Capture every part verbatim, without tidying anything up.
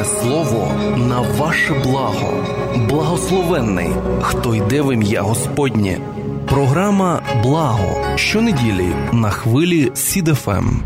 Боже Слово на ваше благо. Благословенний, хто йде в ім'я Господнє. Програма «Благо» щонеділі на хвилі Сід еф ем.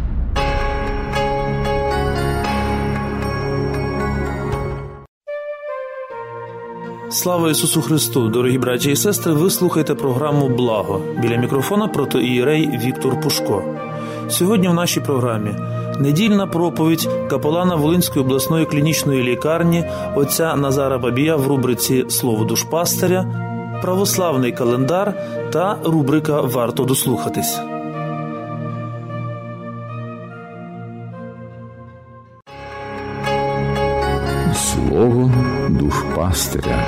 Слава Ісусу Христу! Дорогі браті і сестри, ви слухаєте програму «Благо». Біля мікрофона протоієрей Віктор Пушко. Сьогодні в нашій програмі недільна проповідь капелана Волинської обласної клінічної лікарні отця Назара Бабія в рубриці «Слово душпастиря», православний календар та рубрика «Варто дослухатись». Слово душпастиря.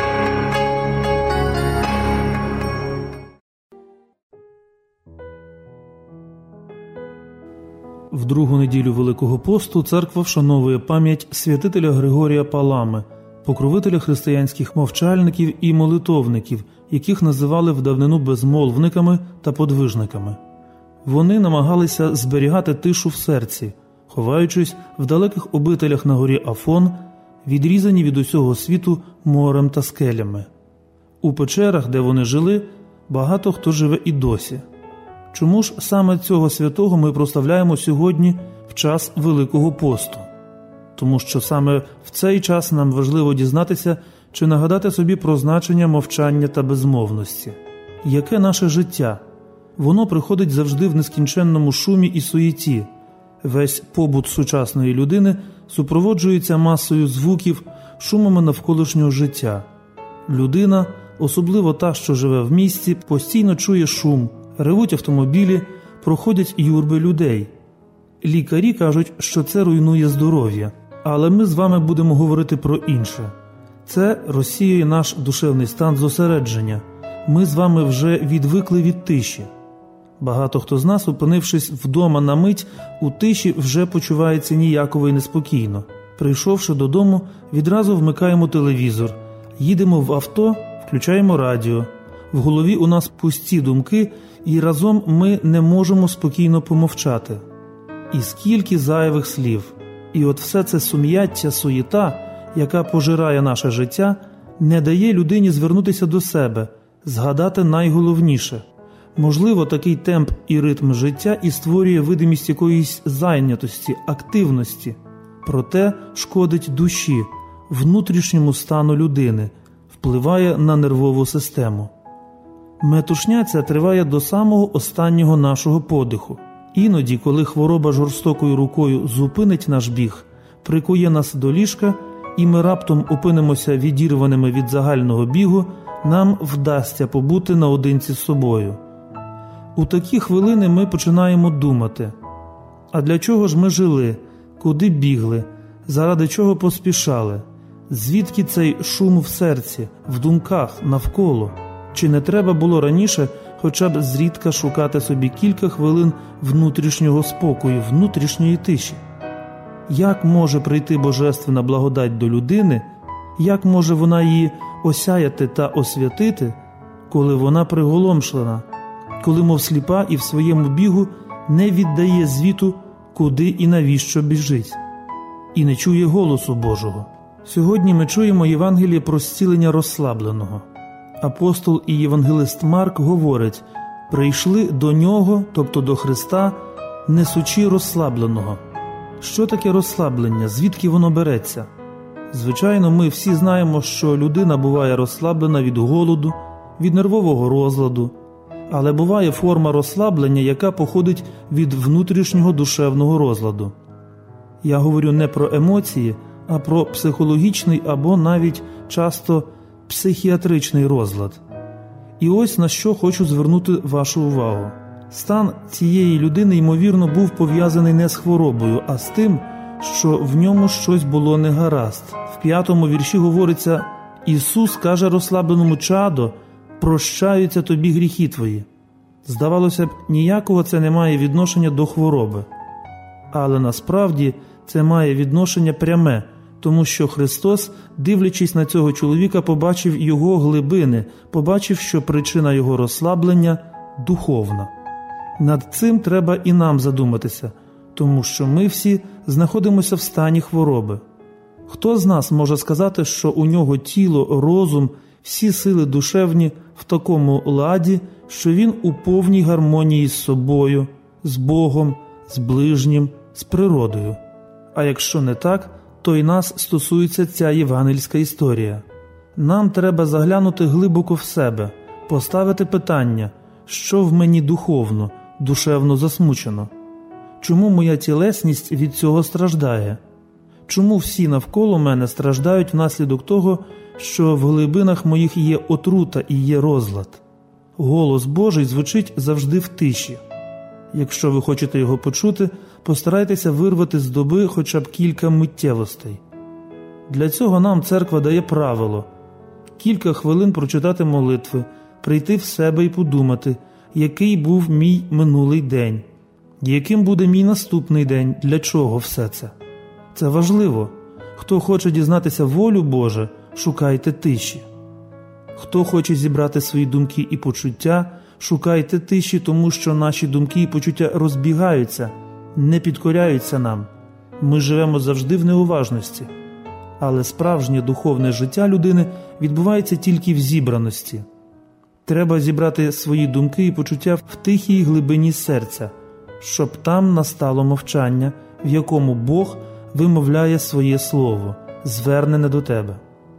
В другу неділю Великого посту церква вшановує пам'ять святителя Григорія Палами, покровителя християнських мовчальників і молитовників, яких називали в давнину безмовниками та подвижниками. Вони намагалися зберігати тишу в серці, ховаючись в далеких обителях на горі Афон, відрізані від усього світу морем та скелями. У печерах, де вони жили, багато хто живе і досі. Чому ж саме цього святого ми прославляємо сьогодні в час Великого посту? Тому що саме в цей час нам важливо дізнатися чи нагадати собі про значення мовчання та безмовності. Яке наше життя? Воно приходить завжди в нескінченному шумі і суєті. Весь побут сучасної людини супроводжується масою звуків, шумами навколишнього життя. Людина, особливо та, що живе в місті, постійно чує шум, ревуть автомобілі, проходять юрби людей. Лікарі кажуть, що це руйнує здоров'я. Але ми з вами будемо говорити про інше. Це розсіює наш душевний стан зосередження. Ми з вами вже відвикли від тиші. Багато хто з нас, опинившись вдома на мить, у тиші вже почувається ніяково і неспокійно. Прийшовши додому, відразу вмикаємо телевізор, їдемо в авто, включаємо радіо. В голові у нас пусті думки, і разом ми не можемо спокійно помовчати. І скільки зайвих слів. І от все це сум'яття, суєта, яка пожирає наше життя, не дає людині звернутися до себе, згадати найголовніше. Можливо, такий темп і ритм життя і створює видимість якоїсь зайнятості, активності. Проте шкодить душі, внутрішньому стану людини, впливає на нервову систему. Метушня ця триває до самого останнього нашого подиху. Іноді, коли хвороба жорстокою рукою зупинить наш біг, прикує нас до ліжка, і ми раптом опинимося відірваними від загального бігу, нам вдасться побути наодинці з собою. У такі хвилини ми починаємо думати: а для чого ж ми жили, куди бігли, заради чого поспішали, звідки цей шум в серці, в думках, навколо? Чи не треба було раніше хоча б зрідка шукати собі кілька хвилин внутрішнього спокою, внутрішньої тиші? Як може прийти божественна благодать до людини, як може вона її осяяти та освятити, коли вона приголомшлена, коли мов сліпа і в своєму бігу не віддає звіту, куди і навіщо біжить, і не чує голосу Божого? Сьогодні ми чуємо Євангеліє про зцілення розслабленого. Апостол і євангелист Марк говорить: «Прийшли до нього, тобто до Христа, несучи розслабленого». Що таке розслаблення? Звідки воно береться? Звичайно, ми всі знаємо, що людина буває розслаблена від голоду, від нервового розладу. Але буває форма розслаблення, яка походить від внутрішнього душевного розладу. Я говорю не про емоції, а про психологічний або навіть часто психіатричний розлад. І ось на що хочу звернути вашу увагу. Стан цієї людини, ймовірно, був пов'язаний не з хворобою, а з тим, що в ньому щось було негаразд. В п'ятому вірші говориться: «Ісус каже розслабленому: чадо, прощаються тобі гріхи твої». Здавалося б, ніякого це не має відношення до хвороби. Але насправді це має відношення пряме, тому що Христос, дивлячись на цього чоловіка, побачив його глибини, побачив, що причина його розслаблення духовна. Над цим треба і нам задуматися, тому що ми всі знаходимося в стані хвороби. Хто з нас може сказати, що у нього тіло, розум, всі сили душевні в такому ладі, що він у повній гармонії з собою, з Богом, з ближнім, з природою? А якщо не так, то й нас стосується ця євангельська історія. Нам треба заглянути глибоко в себе, поставити питання, що в мені духовно, душевно засмучено? Чому моя тілесність від цього страждає? Чому всі навколо мене страждають внаслідок того, що в глибинах моїх є отрута і є розлад? Голос Божий звучить завжди в тиші. Якщо ви хочете його почути, постарайтеся вирвати з доби хоча б кілька миттєвостей. Для цього нам церква дає правило – кілька хвилин прочитати молитви, прийти в себе і подумати, який був мій минулий день, яким буде мій наступний день, для чого все це. Це важливо. Хто хоче дізнатися волю Божу, шукайте тиші. Хто хоче зібрати свої думки і почуття, шукайте тиші, тому що наші думки і почуття розбігаються, не підкоряються нам. Ми живемо завжди в неуважності. Але справжнє духовне життя людини відбувається тільки в зібраності. Треба зібрати свої думки і почуття в тихій глибині серця, щоб там настало мовчання, в якому Бог вимовляє своє слово, звернене до тебе.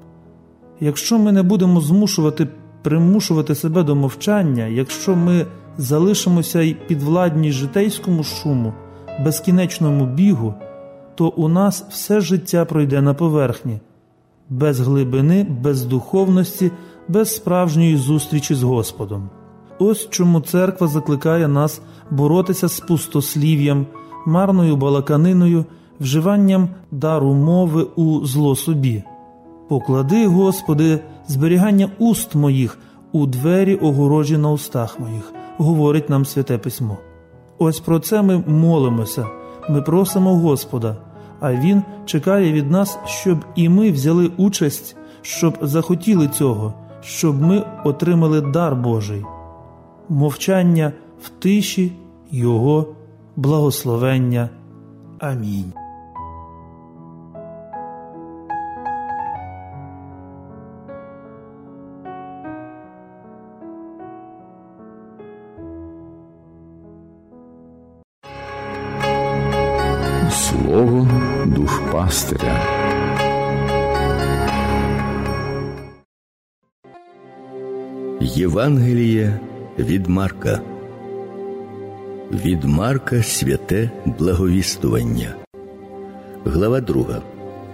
Якщо ми не будемо змушувати, примушувати себе до мовчання, якщо ми залишимося й підвладні житейському шуму, безкінечному бігу, то у нас все життя пройде на поверхні, без глибини, без духовності, без справжньої зустрічі з Господом. Ось чому церква закликає нас боротися з пустослів'ям, марною балаканиною, вживанням дару мови у зло собі. «Поклади, Господи, зберігання уст моїх у двері огорожі на устах моїх», говорить нам Святе Письмо. Ось про це ми молимося, ми просимо Господа, а Він чекає від нас, щоб і ми взяли участь, щоб захотіли цього, щоб ми отримали дар Божий. Мовчання в тиші Його благословення. Амінь. Слово душпастиря. Євангеліє від Марка. Від Марка святе благовістування. Глава друга.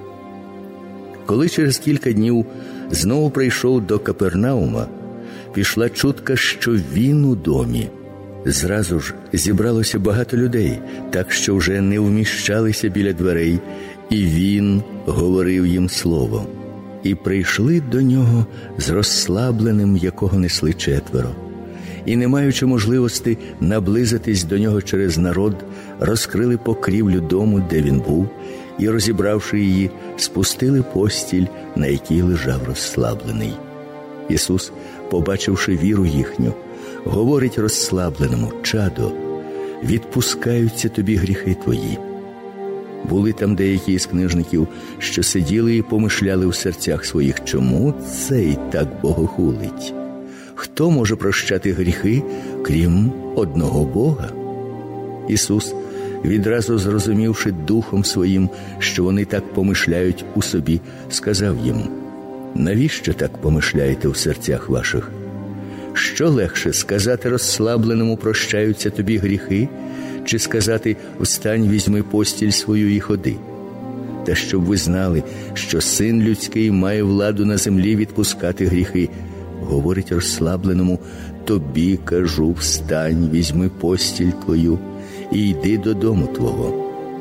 Коли через кілька днів знову прийшов до Капернаума, пішла чутка, що він у домі. Зразу ж зібралося багато людей, так що вже не вміщалися біля дверей, і він говорив їм слово. І прийшли до нього з розслабленим, якого несли четверо. І, не маючи можливості наблизитись до нього через народ, розкрили покрівлю дому, де він був, і, розібравши її, спустили постіль, на якій лежав розслаблений. Ісус, побачивши віру їхню, говорить розслабленому: «Чадо, відпускаються тобі гріхи твої». Були там деякі із книжників, що сиділи і помишляли в серцях своїх: чому цей так богохулить? Хто може прощати гріхи, крім одного Бога? Ісус, відразу зрозумівши духом своїм, що вони так помишляють у собі, сказав їм: «Навіщо так помишляєте в серцях ваших? Що легше, сказати розслабленому: прощаються тобі гріхи, чи сказати: встань, візьми постіль свою і ходи? Та щоб ви знали, що Син людський має владу на землі відпускати гріхи, говорить розслабленому: тобі кажу, встань, візьми постіль твою і йди додому твого».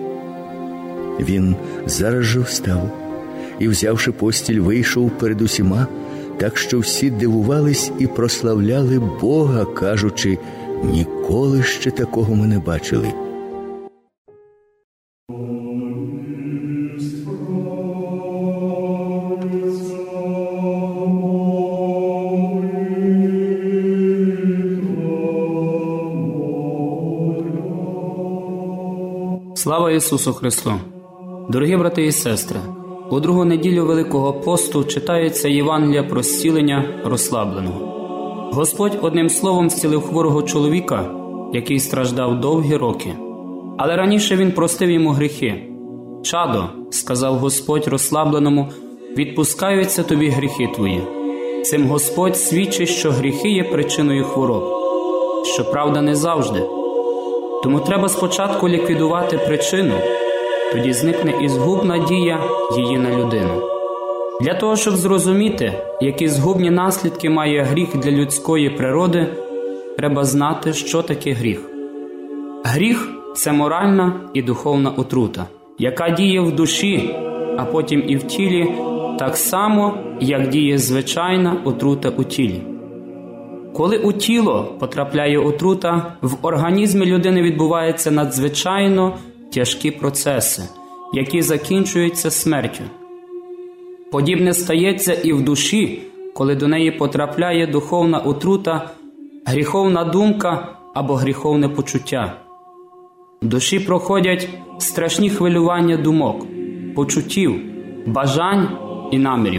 Він зараз же встав і, взявши постіль, вийшов перед усіма, так що всі дивувались і прославляли Бога, кажучи: «Ніколи ще такого ми не бачили». Слава Ісусу Христу! Дорогі брати і сестри, У другу неділю Великого посту читається Євангелія про зцілення розслабленого. Господь одним словом зцілив хворого чоловіка, який страждав довгі роки. Але раніше він простив йому гріхи. «Чадо, – сказав Господь розслабленому, – відпускаються тобі гріхи твої». Цим Господь свідчить, що гріхи є причиною хвороб. Щоправда, не завжди. Тому треба спочатку ліквідувати причину, тоді зникне і згубна дія її на людину. Для того, щоб зрозуміти, які згубні наслідки має гріх для людської природи, треба знати, що таке гріх. Гріх – це моральна і духовна отрута, яка діє в душі, а потім і в тілі, так само, як діє звичайна отрута у тілі. Коли у тіло потрапляє отрута, в організмі людини відбуваються надзвичайно тяжкі процеси, які закінчуються смертю. Подібне стається і в душі, коли до неї потрапляє духовна отрута, гріховна думка або гріховне почуття. В душі проходять страшні хвилювання думок, почуттів, бажань і намірів.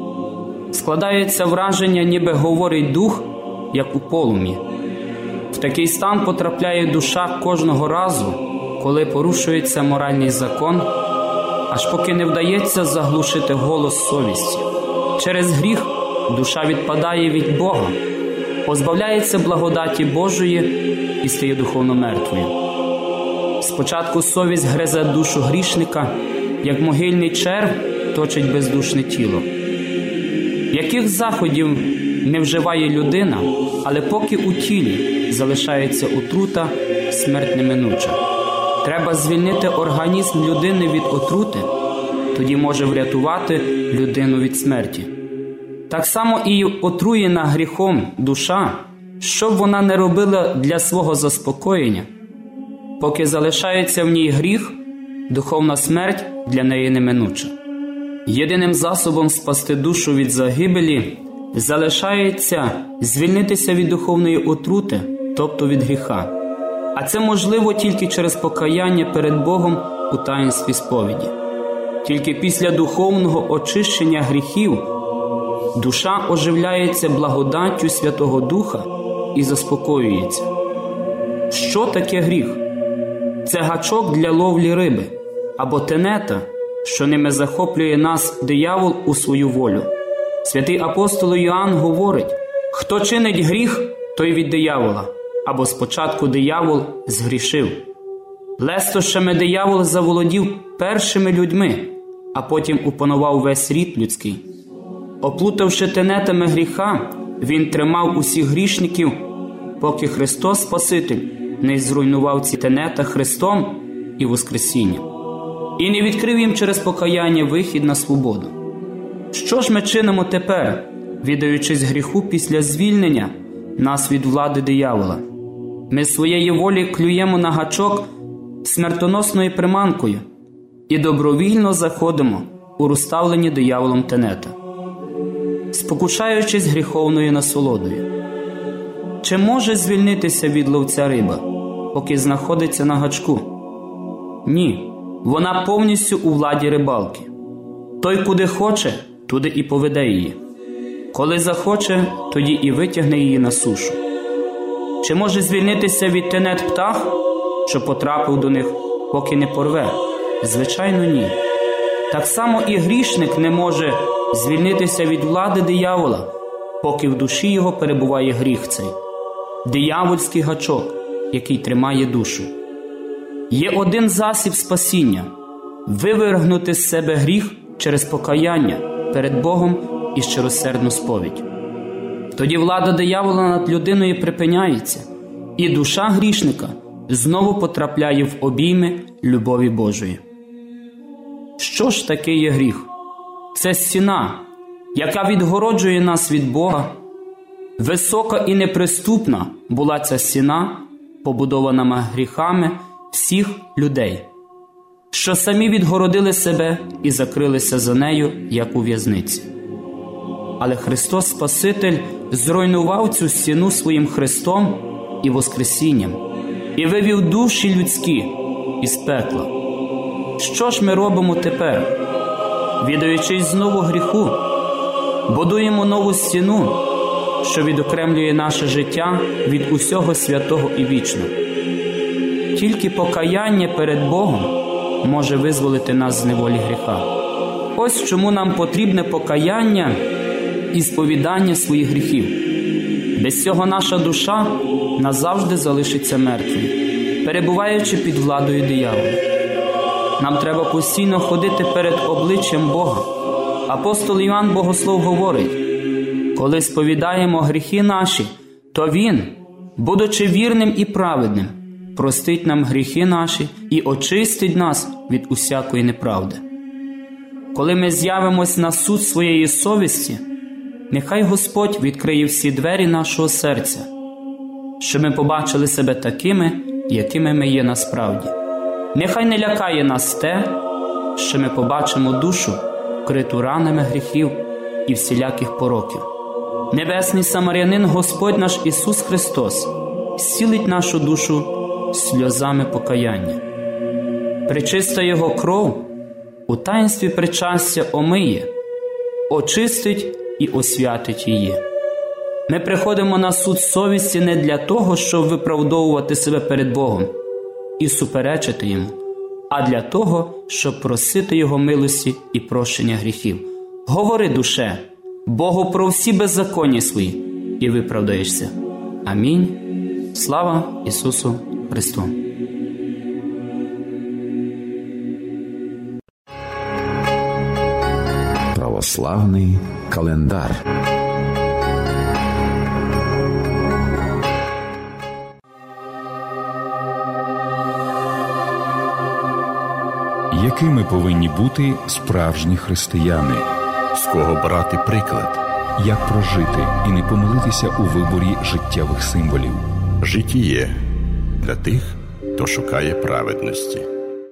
Складається враження, ніби говорить дух, як у полум'ї. В такий стан потрапляє душа кожного разу, коли порушується моральний закон, аж поки не вдається заглушити голос совісті. Через гріх душа відпадає від Бога, позбавляється благодаті Божої і стає духовно мертвою. Спочатку совість гризе душу грішника, як могильний черв точить бездушне тіло. Яких заходів не вживає людина, але поки у тілі залишається отрута, смерть неминуча. Треба звільнити організм людини від отрути, тоді може врятувати людину від смерті. Так само і отруєна гріхом душа, що б вона не робила для свого заспокоєння, поки залишається в ній гріх, духовна смерть для неї неминуча. Єдиним засобом спасти душу від загибелі залишається звільнитися від духовної отрути, тобто від гріха. А це можливо тільки через покаяння перед Богом у таїнстві сповіді. Тільки після духовного очищення гріхів душа оживляється благодаттю Святого Духа і заспокоюється. Що таке гріх? Це гачок для ловлі риби або тенета, що ними захоплює нас диявол у свою волю. Святий апостол Йоанн говорить: «Хто чинить гріх, той від диявола, або спочатку диявол згрішив». Лестощами диявол заволодів першими людьми, а потім опанував весь рід людський. Оплутавши тенетами гріха, він тримав усіх грішників, поки Христос Спаситель не зруйнував ці тенета Христом і Воскресінням, і не відкрив їм через покаяння вихід на свободу. Що ж ми чинимо тепер, віддаючись гріху після звільнення нас від влади диявола? Ми своєї волі клюємо на гачок смертоносною приманкою і добровільно заходимо у розставлені дияволом тенета, спокушаючись гріховною насолодою. Чи може звільнитися від ловця риба, поки знаходиться на гачку? Ні, вона повністю у владі рибалки. Той, куди хоче, туди і поведе її. Коли захоче, тоді і витягне її на сушу. Чи може звільнитися від тенет птах, що потрапив до них, поки не порве? Звичайно, ні. Так само і грішник не може звільнитися від влади диявола, поки в душі його перебуває гріх цей. Диявольський гачок, який тримає душу. Є один засіб спасіння – вивергнути з себе гріх через покаяння перед Богом і щиросердну сповідь. Тоді влада диявола над людиною припиняється, і душа грішника знову потрапляє в обійми любові Божої. Що ж таке є гріх? Це стіна, яка відгороджує нас від Бога. Висока і неприступна була ця стіна, побудована гріхами всіх людей, що самі відгородили себе і закрилися за нею, як у в'язниці. Але Христос Спаситель зруйнував цю стіну своїм Христом і Воскресінням і вивів душі людські із пекла. Що ж ми робимо тепер? віддаючись знову гріху, будуємо нову стіну, що відокремлює наше життя від усього святого і вічного. Тільки покаяння перед Богом може визволити нас з неволі гріха. Ось чому нам потрібне покаяння і сповідання своїх гріхів. Без цього наша душа назавжди залишиться мертвою, перебуваючи під владою диявола. Нам треба постійно ходити перед обличчям Бога. Апостол Іван Богослов говорить: коли сповідаємо гріхи наші, то Він, будучи вірним і праведним, простить нам гріхи наші і очистить нас від усякої неправди. Коли ми з'явимось на суд своєї совісті, нехай Господь відкриє всі двері нашого серця, щоб ми побачили себе такими, якими ми є насправді. Нехай не лякає нас те, що ми побачимо душу, вкриту ранами гріхів і всіляких пороків. Небесний самарянин Господь наш Ісус Христос зцілить нашу душу сльозами покаяння. Пречиста Його кров у таїнстві причастя омиє, очистить і освятить її. Ми приходимо на суд совісті не для того, щоб виправдовувати себе перед Богом і суперечити Йому, а для того, щоб просити Його милості і прощення гріхів. Говори, душе, Богу про всі беззаконня свої, і виправдаєшся. Амінь. Слава Ісусу Христу! Православний календар. Якими повинні бути справжні християни? З кого брати приклад? Як прожити і не помилитися у виборі життєвих символів? Житіє для тих, хто шукає праведності.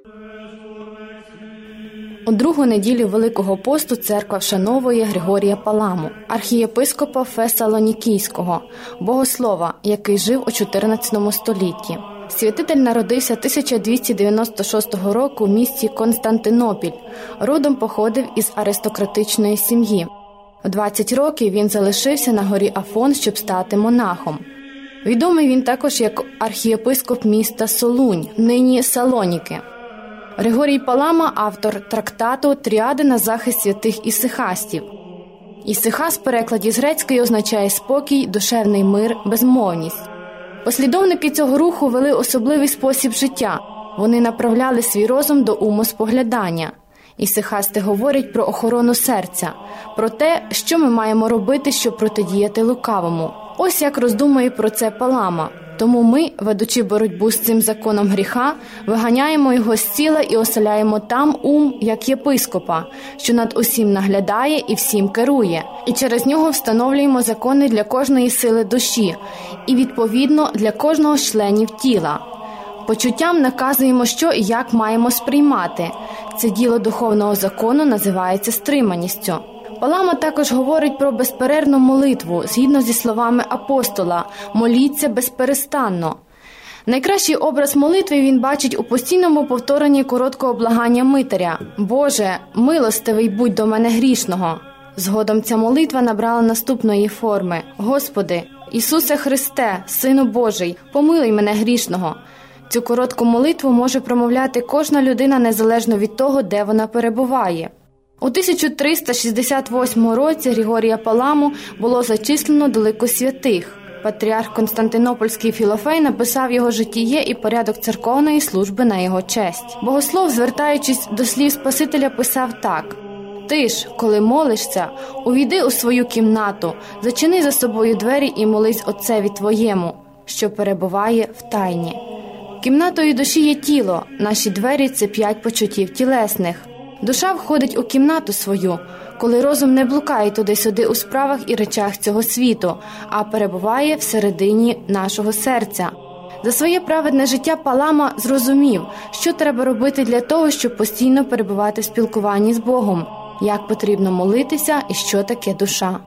У другу неділю Великого посту церква вшановує Григорія Паламу, архієпископа Фесалонікійського, богослова, який жив у чотирнадцятому столітті. Святитель народився тисяча двісті дев'яносто шостого року в місті Константинопіль. Родом походив із аристократичної сім'ї. У двадцять років він залишився на горі Афон, щоб стати монахом. Відомий він також як архієпископ міста Солунь, нині Салоніки. Григорій Палама – автор трактату «Тріади на захист святих ісихастів». Ісихас в перекладі з грецької означає спокій, душевний мир, безмовність. Послідовники цього руху вели особливий спосіб життя. Вони направляли свій розум до умоспоглядання. Ісихасти говорять про охорону серця, про те, що ми маємо робити, щоб протидіяти лукавому. Ось як роздумує про це Палама. Тому ми, ведучи боротьбу з цим законом гріха, виганяємо його з тіла і оселяємо там ум, як єпископа, що над усім наглядає і всім керує. І через нього встановлюємо закони для кожної сили душі і, відповідно, для кожного з членів тіла. Почуттям наказуємо, що і як маємо сприймати. Це діло духовного закону називається стриманістю. Палама також говорить про безперервну молитву, згідно зі словами апостола «моліться безперестанно». Найкращий образ молитви він бачить у постійному повторенні короткого благання Митаря «Боже, милостивий будь до мене грішного». Згодом ця молитва набрала наступної форми «Господи, Ісусе Христе, Сину Божий, помилуй мене грішного». Цю коротку молитву може промовляти кожна людина незалежно від того, де вона перебуває. У тисяча триста шістдесят восьмому році Григорія Паламу було зачислено до лику святих. Патріарх Константинопольський Філофей написав його житіє і порядок церковної служби на його честь. Богослов, звертаючись до слів Спасителя, писав так: «Ти ж, коли молишся, увійди у свою кімнату, зачини за собою двері і молись Отцеві твоєму, що перебуває в тайні». Кімнатою душі є тіло, наші двері – це п'ять почуттів тілесних. Душа входить у кімнату свою, коли розум не блукає туди-сюди у справах і речах цього світу, а перебуває всередині нашого серця. За своє праведне життя Палама зрозумів, що треба робити для того, щоб постійно перебувати в спілкуванні з Богом, як потрібно молитися і що таке душа.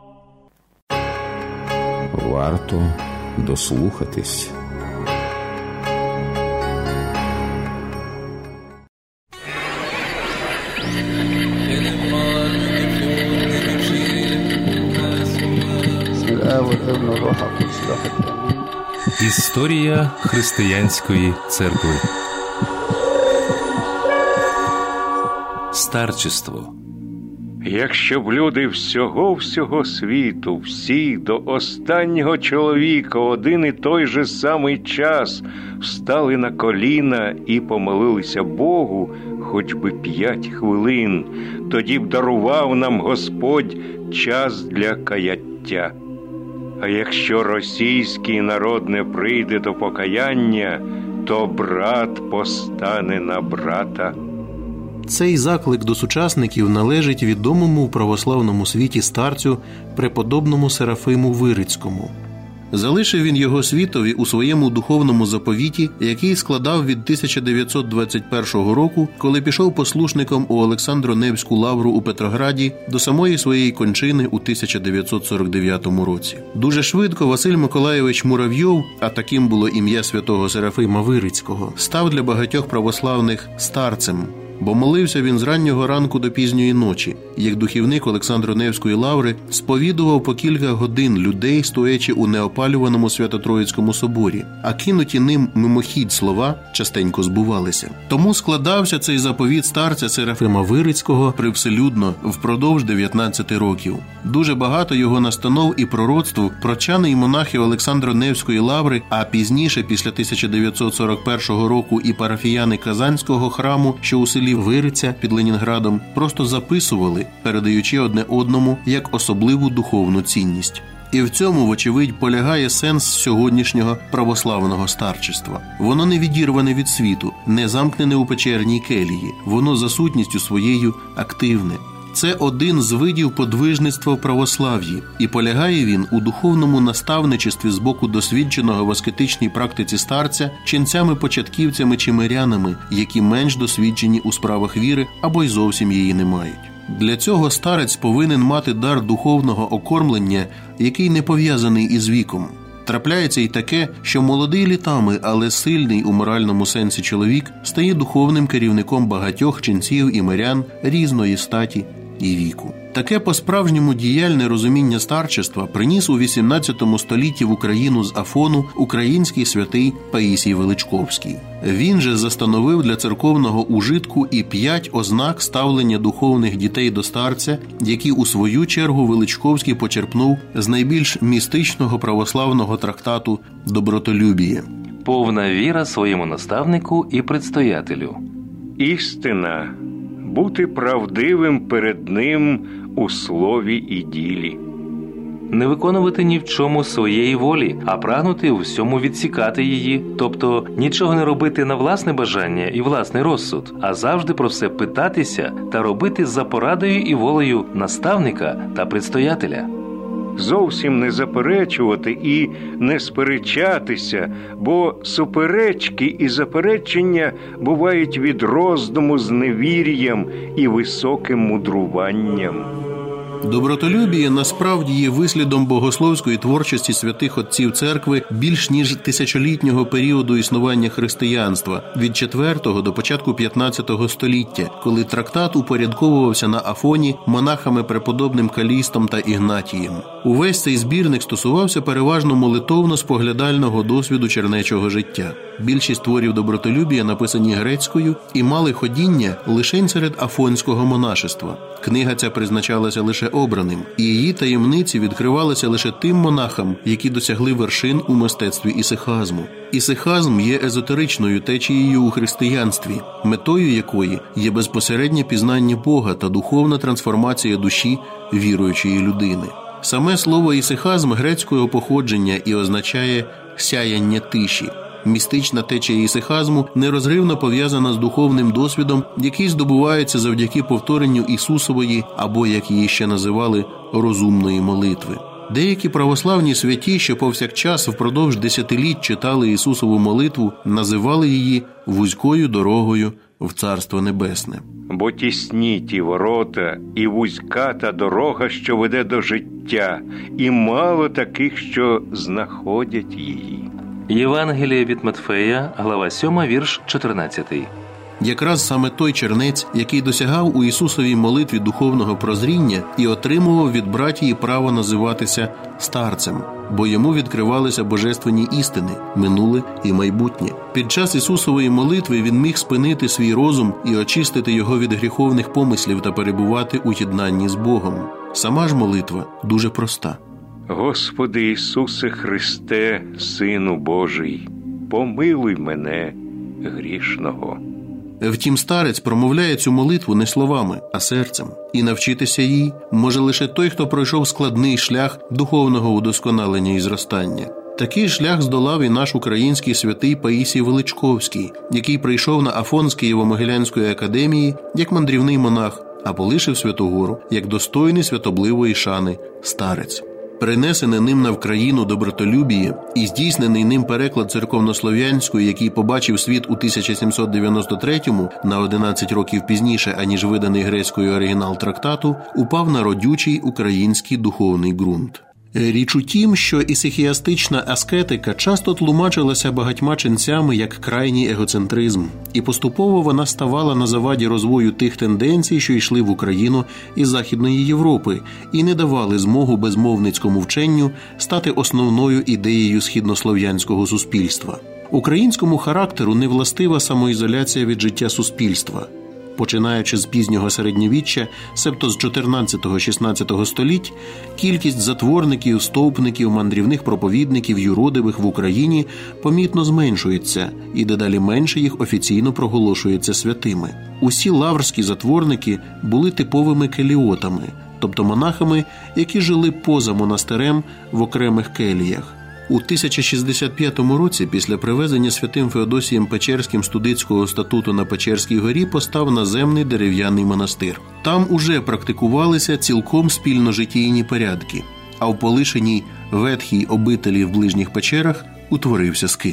Варто дослухатись. More положив на рога послухати. Історія християнської церкви. Старчество. Якщо б люди всього-всього світу, всі до останнього чоловіка один і той же самий час встали на коліна і помолилися Богу хоч би п'ять хвилин, тоді б дарував нам Господь час для каяття. А якщо російський народ не прийде до покаяння, то брат постане на брата. Цей заклик до сучасників належить відомому в православному світі старцю преподобному Серафиму Вирицькому. Залишив він його світові у своєму духовному заповіті, який складав від тисяча дев'ятсот двадцять першого року, коли пішов послушником у Олександро-Невську лавру у Петрограді до самої своєї кончини у тисяча дев'ятсот сорок дев'ятому році. Дуже швидко Василь Миколайович Муравйов, а таким було ім'я святого Серафима Вирицького, став для багатьох православних старцем, бо молився він з раннього ранку до пізньої ночі. Як духівник Олександро-Невської лаври сповідував по кілька годин людей, стоячи у неопалюваному Свято-Троїцькому соборі, а кинуті ним мимохідь слова частенько збувалися. Тому складався цей заповіт старця Серафима Вирицького привселюдно впродовж дев'ятнадцяти років. Дуже багато його настанов і пророцтв прочани й монахи Олександро-Невської лаври, а пізніше, після тисяча дев'ятсот сорок першого року, і парафіяни Казанського храму, що у селі Вириця під Ленінградом, просто записували, передаючи одне одному як особливу духовну цінність. І в цьому, вочевидь, полягає сенс сьогоднішнього православного старчества. Воно не відірване від світу, не замкнене у печерній келії, воно за сутністю своєю активне. Це один з видів подвижництва в православ'ї, і полягає він у духовному наставничестві з боку досвідченого в аскетичній практиці старця ченцями-початківцями чи мирянами, які менш досвідчені у справах віри або й зовсім її не мають. Для цього старець повинен мати дар духовного окормлення, який не пов'язаний із віком. Трапляється й таке, що молодий літами, але сильний у моральному сенсі чоловік стає духовним керівником багатьох ченців і мирян різної статі і віку. Таке по-справжньому діяльне розуміння старчества приніс у вісімнадцятому столітті в Україну з Афону український святий Паїсій Величковський. Він же застановив для церковного ужитку і п'ять ознак ставлення духовних дітей до старця, які у свою чергу Величковський почерпнув з найбільш містичного православного трактату «Добротолюбіє». Повна віра своєму наставнику і предстоятелю. Істина – бути правдивим перед ним у слові і ділі. Не виконувати ні в чому своєї волі, а прагнути у всьому відсікати її, тобто нічого не робити на власне бажання і власний розсуд, а завжди про все питатися та робити за порадою і волею наставника та предстоятеля. Зовсім не заперечувати і не сперечатися, бо суперечки і заперечення бувають від роздуму з невір'ям і високим мудруванням. Добротолюбіє насправді є вислідом богословської творчості святих отців церкви більш ніж тисячолітнього періоду існування християнства від четвертого до початку п'ятнадцятого століття, коли трактат упорядковувався на Афоні монахами преподобним Калістом та Ігнатієм. Увесь цей збірник стосувався переважно молитовно-споглядального досвіду чернечого життя. Більшість творів добротолюбія написані грецькою і мали ходіння лише серед афонського монашества. Книга ця призначалася лише обраним, і її таємниці відкривалися лише тим монахам, які досягли вершин у мистецтві ісихазму. Ісихазм є езотеричною течією у християнстві, метою якої є безпосереднє пізнання Бога та духовна трансформація душі віруючої людини. Саме слово ісихазм грецького походження і означає «сяяння тиші». Містична течія ісихазму нерозривно пов'язана з духовним досвідом, який здобувається завдяки повторенню Ісусової, або, як її ще називали, розумної молитви. Деякі православні святі, що повсякчас впродовж десятиліть читали Ісусову молитву, називали її «вузькою дорогою в Царство Небесне». Бо тісні ті ворота, і вузька та дорога, що веде до життя, і мало таких, що знаходять її. Євангеліє від Матфея, глава сьома, вірш чотирнадцятий. якраз саме той чернець, який досягав у Ісусовій молитві духовного прозріння і отримував від братії право називатися старцем, бо йому відкривалися божественні істини, минуле і майбутнє. Під час Ісусової молитви він міг спинити свій розум і очистити його від гріховних помислів та перебувати у єднанні з Богом. Сама ж молитва дуже проста. Господи Ісусе Христе, Сину Божий, помилуй мене, грішного. Втім, старець промовляє цю молитву не словами, а серцем. І навчитися їй може лише той, хто пройшов складний шлях духовного удосконалення і зростання. Такий шлях здолав і наш український святий Паїсій Величковський, який прийшов на Афон з Києво-Могилянської академії як мандрівний монах, а полишив Святогору як достойний святобливої шани старець. Перенесене ним на Вкраїну добротолюбіє і здійснений ним переклад церковнослов'янської, який побачив світ у тисяча сімсот дев'яносто третьому, на одинадцять років пізніше, аніж виданий грецькою оригінал трактату, упав на родючий український духовний ґрунт. Річ у тім, що ісихіастична аскетика часто тлумачилася багатьма ченцями як крайній егоцентризм, і поступово вона ставала на заваді розвою тих тенденцій, що йшли в Україну із Західної Європи, і не давали змогу безмовницькому вченню стати основною ідеєю східнослов'янського суспільства. Українському характеру не властива самоізоляція від життя суспільства. Починаючи з пізнього середньовіччя, себто з чотирнадцятого-шістнадцятого століть, кількість затворників, стовпників, мандрівних проповідників, юродивих в Україні помітно зменшується, і дедалі менше їх офіційно проголошується святими. Усі лаврські затворники були типовими келіотами, тобто монахами, які жили поза монастирем в окремих келіях. У тисяча шістдесят п'ятому році, після привезення святим Феодосієм Печерським студитського статуту на Печерській горі, постав наземний дерев'яний монастир. Там уже практикувалися цілком спільножитійні порядки, а в полишеній ветхій обителі в ближніх печерах утворився скит.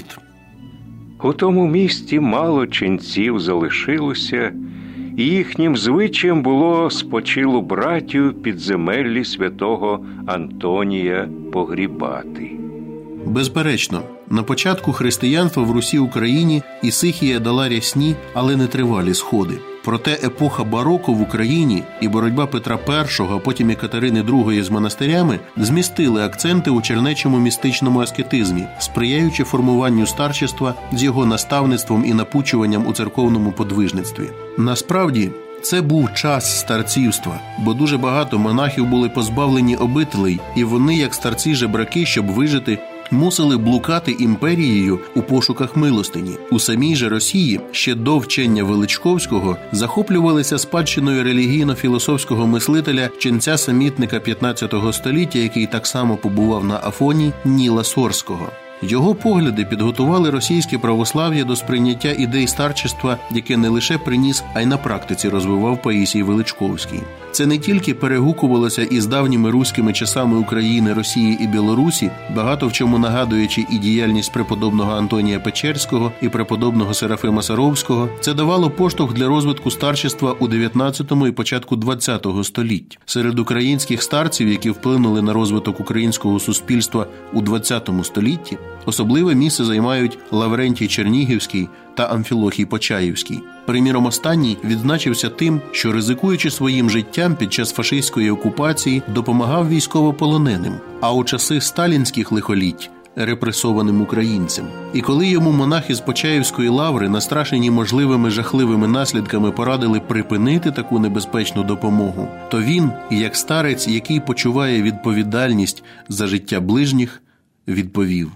У тому місті мало ченців залишилося, і їхнім звичаєм було спочилу братію підземеллі святого Антонія погрібати. Безперечно, на початку християнства в Русі-Україні Ісихія дала рясні, але нетривалі сходи. Проте епоха бароко в Україні і боротьба Петра Першого, а потім і Катерини Другої з монастирями змістили акценти у чернечому містичному аскетизмі, сприяючи формуванню старчества з його наставництвом і напучуванням у церковному подвижництві. Насправді, це був час старцівства, бо дуже багато монахів були позбавлені обителей, і вони, як старці-жебраки, щоб вижити, мусили блукати імперією у пошуках милостині. У самій же Росії ще до вчення Величковського захоплювалися спадщиною релігійно-філософського мислителя, ченця-самітника п'ятнадцятого століття, який так само побував на Афоні, Ніла Сорського. Його погляди підготували російське православ'я до сприйняття ідей старчества, яке не лише приніс, а й на практиці розвивав Паїсій Величковський. Це не тільки перегукувалося із давніми руськими часами України, Росії і Білорусі, багато в чому нагадуючи і діяльність преподобного Антонія Печерського і преподобного Серафима Саровського, це давало поштовх для розвитку старчества у дев'ятнадцятому і початку двадцятого століть. Серед українських старців, які вплинули на розвиток українського суспільства у двадцятому столітті, особливе місце займають Лаврентій Чернігівський та Амфілохій Почаївський. Приміром, останній відзначився тим, що, ризикуючи своїм життям під час фашистської окупації, допомагав військовополоненим, а у часи сталінських лихоліть – репресованим українцям. І коли йому монахи з Почаївської лаври, настрашені можливими жахливими наслідками, порадили припинити таку небезпечну допомогу, то він, як старець, який почуває відповідальність за життя ближніх, відповів: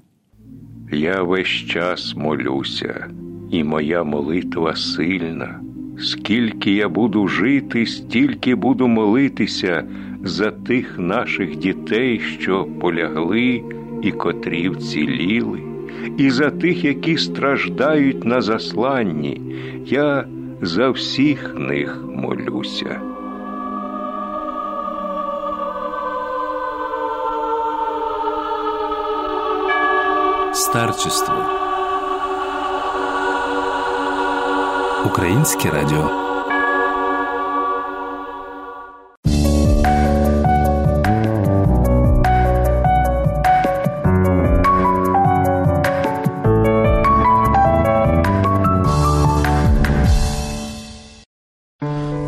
«Я весь час молюся, і моя молитва сильна. Скільки я буду жити, стільки буду молитися за тих наших дітей, що полягли і котрі вціліли, і за тих, які страждають на засланні. Я за всіх них молюся». Старчество. Українське радіо.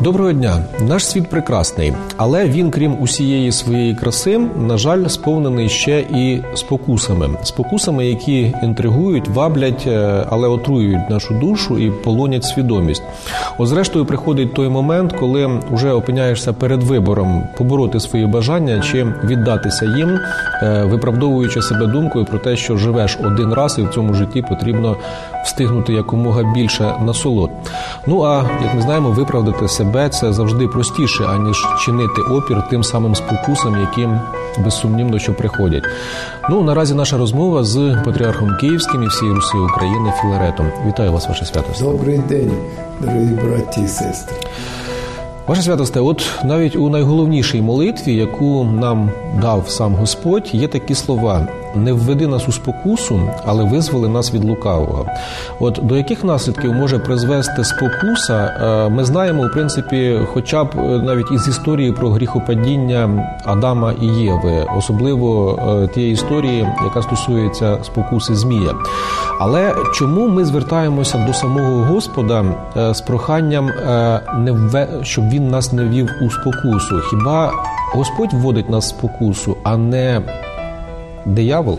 Доброго дня. Наш світ прекрасний, але він, крім усієї своєї краси, на жаль, сповнений ще і спокусами. Спокусами, які інтригують, ваблять, але отруюють нашу душу і полонять свідомість. От зрештою приходить той момент, коли вже опиняєшся перед вибором побороти свої бажання чи віддатися їм, виправдовуючи себе думкою про те, що живеш один раз і в цьому житті потрібно встигнути якомога більше насолод. Ну а, як ми знаємо, виправдати себе – це завжди простіше, аніж чинити опір тим самим спокусам, які безсумнівно що приходять. Ну, наразі наша розмова з Патріархом Київським і всієї Руси України Філаретом. Вітаю вас, Ваше Святосте. Добрий день, дорогі браті і сестри. Ваше Святосте, от навіть у найголовнішій молитві, яку нам дав сам Господь, є такі слова: «Не введи нас у спокусу, але визволи нас від лукавого». От до яких наслідків може призвести спокуса, ми знаємо, в принципі, хоча б навіть із історії про гріхопадіння Адама і Єви, особливо тієї історії, яка стосується спокуси Змія. Але чому ми звертаємося до самого Господа з проханням, не вве... щоб Він нас не ввів у спокусу? Хіба Господь вводить нас в спокусу, а не диявол?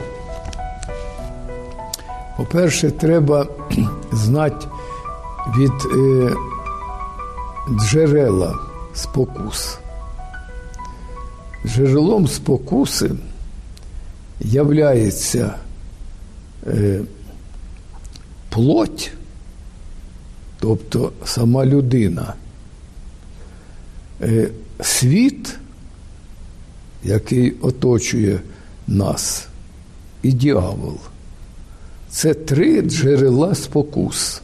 По-перше, треба знати від е, джерела спокус. Джерелом спокуси являється е, плоть, тобто сама людина, е, світ, який оточує нас, і дьявол. Це три джерела спокус.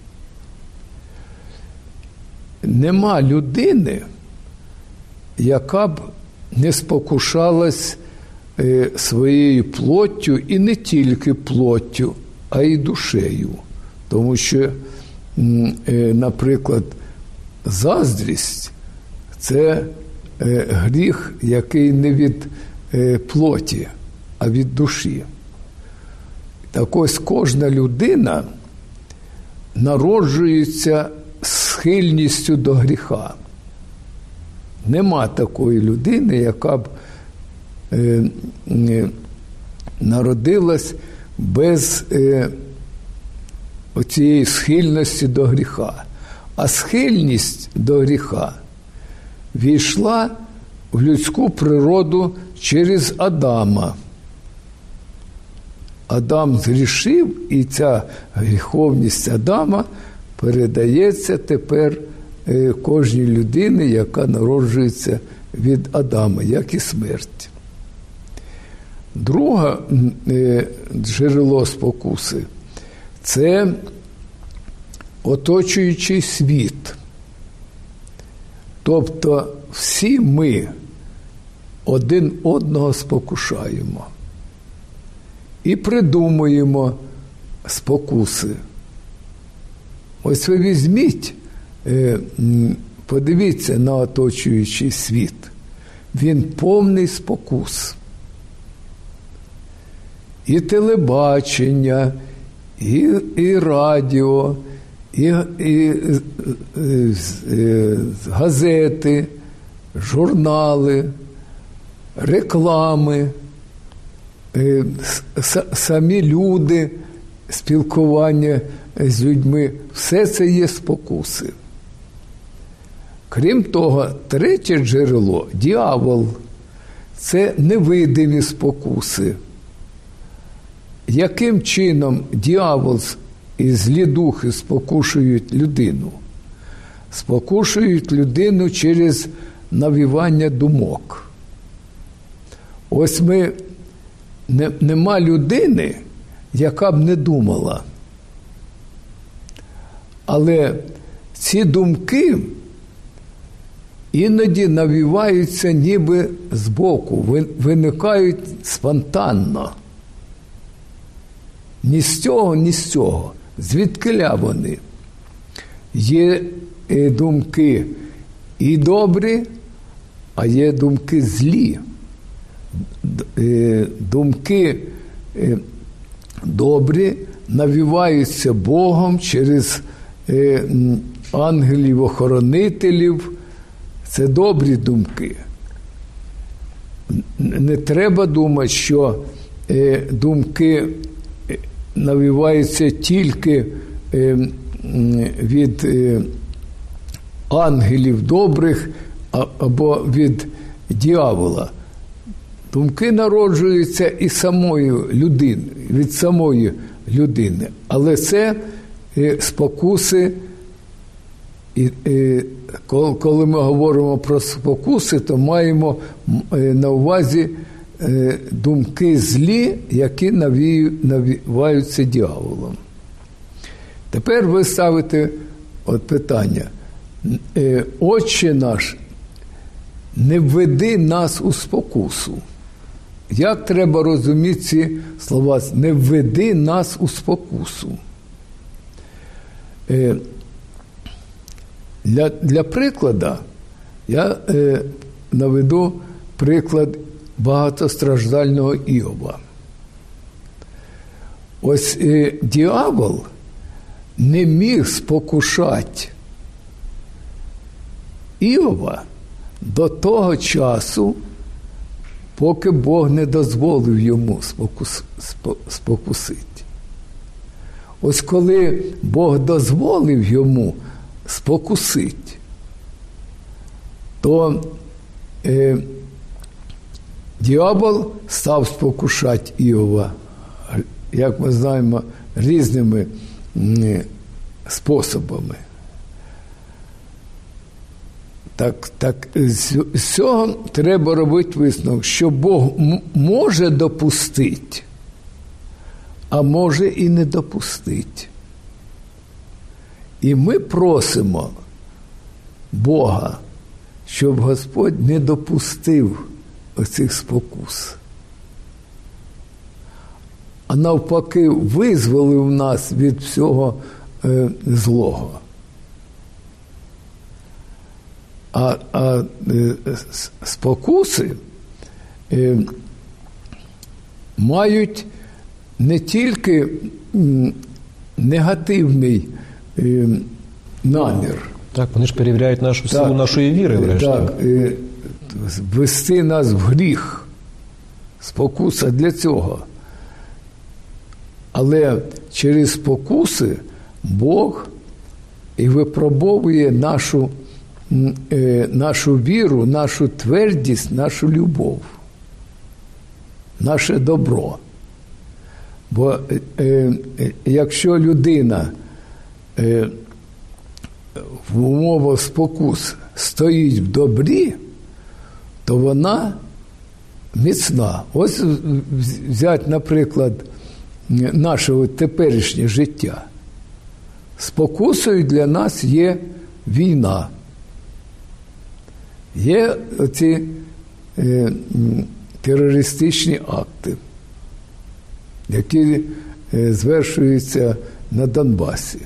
Нема людини, яка б не спокушалась е, своєю плоттю, і не тільки плоттю, а й душею. Тому що, е, наприклад, заздрість – це е, гріх, який не від е, плоті, а від душі. Так ось кожна людина народжується схильністю до гріха. Нема такої людини, яка б е, е, народилась без е, оцієї схильності до гріха. А схильність до гріха війшла в людську природу через Адама. Адам згрішив, і ця гріховність Адама передається тепер кожній людині, яка народжується від Адама, як і смерть. Друге джерело спокуси – це оточуючий світ. Тобто всі ми один одного спокушаємо і придумуємо спокуси. Ось ви візьміть, подивіться на оточуючий світ. Він повний спокус. І телебачення, і, і радіо, і, і, і, і газети, журнали, реклами, самі люди, спілкування з людьми – все це є спокуси. Крім того, третє джерело – дьявол. Це невидимі спокуси. Яким чином дьявол і злі духи спокушують людину? Спокушують людину через навівання думок. Ось ми, не, нема людини, яка б не думала. Але ці думки іноді навіваються ніби збоку, виникають спонтанно. Ні з цього, ні з цього. Звідкиля вони? Є думки і добрі, а є думки злі. Думки добрі навіваються Богом через ангелів-охоронителів, Це добрі думки. Не треба думати, що думки навіваються тільки від ангелів добрих або від дьявола. Думки народжуються і самою людиною, від самої людини. Але це спокуси, і, і коли ми говоримо про спокуси, то маємо на увазі думки злі, які навіваються дьяволом. Тепер ви ставите от питання. Отче наш, не введи нас у спокусу. Як треба розуміти ці слова? Не введи нас у спокусу. Для, для прикладу я е, наведу приклад багатостраждального Іова. Ось е, дьявол не міг спокушати Іова до того часу, поки Бог не дозволив йому спокус, спокусити. Ось коли Бог дозволив йому спокусити, то е, дьявол став спокушати Іова, як ми знаємо, різними е, способами. Так, так, з цього треба робити висновок, що Бог м- може допустити, а може і не допустити. І ми просимо Бога, щоб Господь не допустив оцих спокус, а навпаки визволив нас від всього е, злого. А, а е, спокуси е, мають не тільки м, негативний е, намір. Так, вони ж перевіряють нашу силу, нашої віри, врешті. Так, е, ввести нас в гріх. Спокуса для цього. Але через спокуси Бог і випробовує нашу нашу віру, нашу твердість, нашу любов, наше добро. Бо е, е, якщо людина е, в умовах спокус стоїть в добрі, то вона міцна. Ось взяти, наприклад, наше теперішнє життя. Спокусою для нас є війна. Є ці е, терористичні акти, які е, звершуються на Донбасі.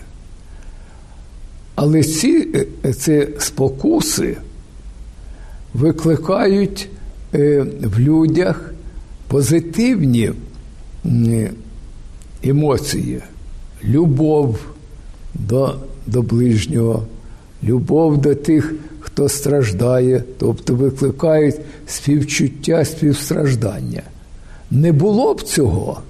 Але ці, е, ці спокуси викликають е, в людях позитивні е, емоції. Любов до, до ближнього, любов до тих, хто страждає, тобто викликають співчуття, співстраждання. Не було б цього,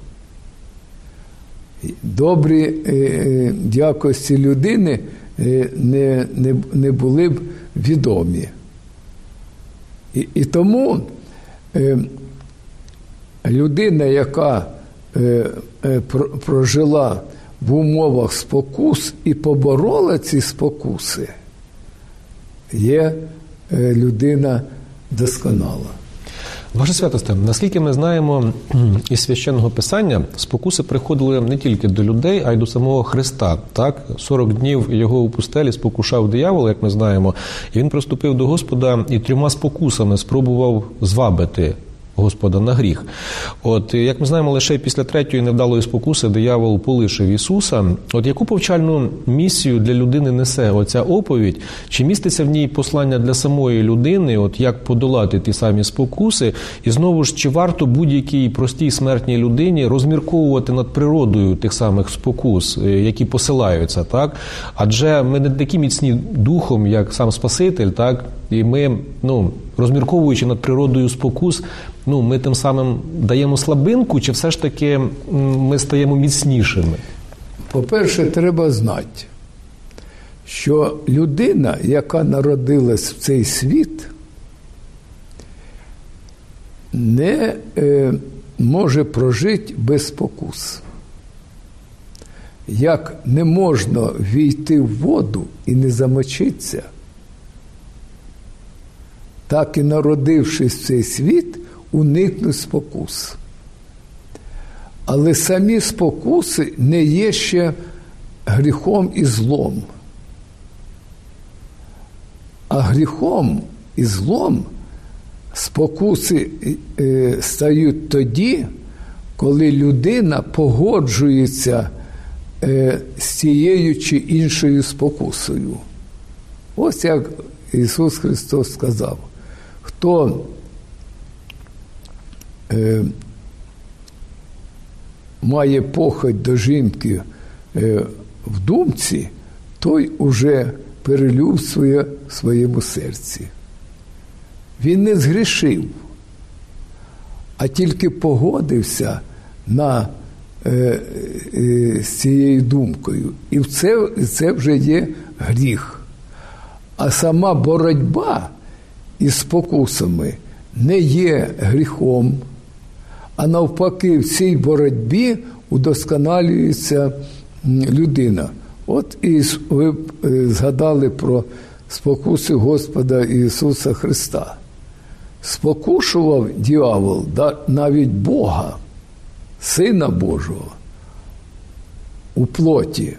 добрі е, якості людини е, не, не, не були б відомі. І, і тому е, людина, яка е, е, прожила в умовах спокус і поборола ці спокуси, є людина досконала. Ваше святосте, наскільки ми знаємо із Священного Писання, спокуси приходили не тільки до людей, а й до самого Христа. Так? сорок днів його у пустелі спокушав диявол, як ми знаємо, і він приступив до Господа і трьома спокусами спробував звабити Господа на гріх. От, як ми знаємо, лише після третьої невдалої спокуси диявол полишив Ісуса. От яку повчальну місію для людини несе оця оповідь? Чи міститься в ній послання для самої людини, от як подолати ті самі спокуси? І знову ж, чи варто будь-якій простій смертній людині розмірковувати над природою тих самих спокус, які посилаються, так? Адже ми не такі міцні духом, як сам Спаситель, так? І ми, ну, розмірковуючи над природою спокус, ну, ми тим самим даємо слабинку, чи все ж таки ми стаємо міцнішими? По-перше, треба знати, що людина, яка народилась в цей світ, не е, може прожити без спокус. Як не можна війти в воду і не замочитися, так і народившись в цей світ, уникнуть спокус. Але самі спокуси не є ще гріхом і злом. А гріхом і злом спокуси е, стають тоді, коли людина погоджується е, з тією чи іншою спокусою. Ось як Ісус Христос сказав, хто е, має похоть до жінки е, в думці, той уже перелюбствує в своєму серці. Він не згрішив, а тільки погодився на, е, е, з цією думкою. І це, це вже є гріх. А сама боротьба із спокусами не є гріхом, а навпаки, в цій боротьбі удосконалюється людина. От і ви згадали про спокуси Господа Ісуса Христа. Спокушував дьявол навіть Бога, Сина Божого, у плоті.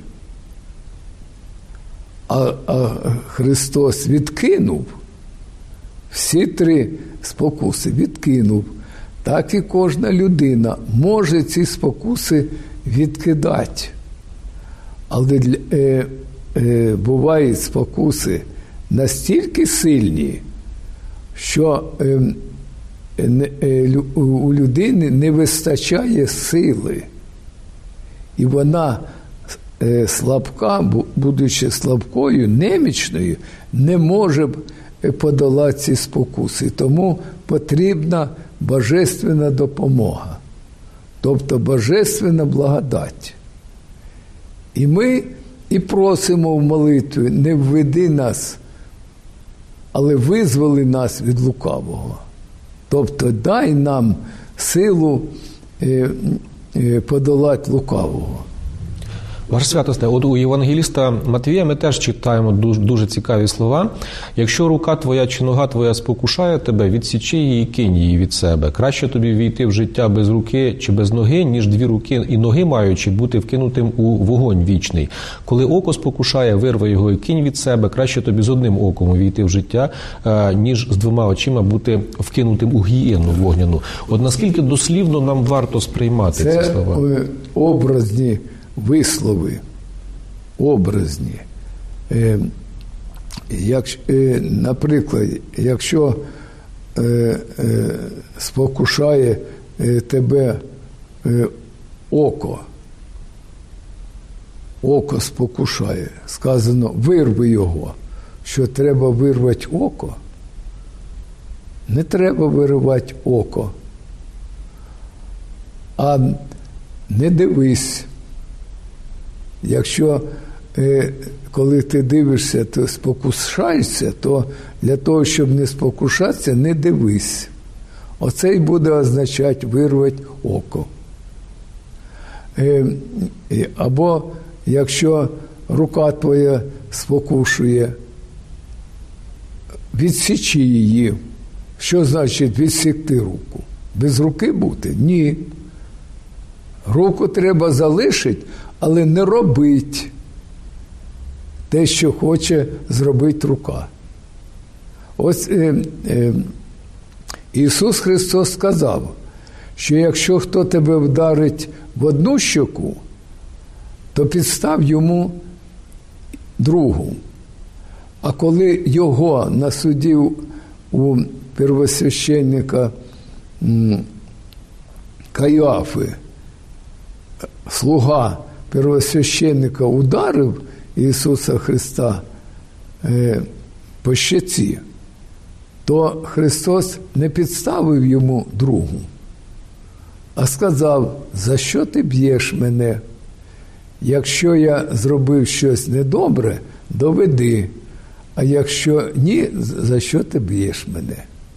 А, а Христос відкинув всі три спокуси, відкинув. Так і кожна людина може ці спокуси відкидати. Але е, е, бувають спокуси настільки сильні, що е, е, у людини не вистачає сили. І вона е, слабка, будучи слабкою, немічною, не може подолати ці спокуси. Тому потрібна божественна допомога, тобто божественна благодать. І ми і просимо в молитві, не введи нас, але визволи нас від лукавого. Тобто дай нам силу е, е, подолати лукавого. Ваше святосте, от у євангеліста Матвія ми теж читаємо дуже, дуже цікаві слова. Якщо рука твоя чи нога твоя спокушає тебе, відсічи її і кинь її від себе. Краще тобі війти в життя без руки чи без ноги, ніж дві руки і ноги маючи бути вкинутим у вогонь вічний. Коли око спокушає, вирви його і кинь від себе. Краще тобі з одним оком увійти в життя, ніж з двома очима бути вкинутим у гієну вогняну. От наскільки дослівно нам варто сприймати це ці слова? Це образні вислови, образні. Е, як, е, наприклад, якщо е, е, спокушає е, тебе е, око, око спокушає, сказано, вирви його, що треба вирвати око. Не треба виривати око, а не дивись. Якщо, е, коли ти дивишся, то спокушаєшся, то для того, щоб не спокушатися, не дивись. Оце й буде означати вирвати око. Е, або якщо рука твоя спокушує, відсічи її. Що значить відсікти руку? Без руки бути? Ні. Руку треба залишити, але не робить те, що хоче зробити рука. Ось е, е, Ісус Христос сказав, що якщо хто тебе вдарить в одну щоку, то підстав йому другу. А коли його насудив у первосвященника Каїафи, слуга первосвященника ударив Ісуса Христа е, по щоці, то Христос не підставив йому другу, а сказав: за що ти б'єш мене? Якщо я зробив щось недобре, доведи, а якщо ні, за що ти б'єш мене?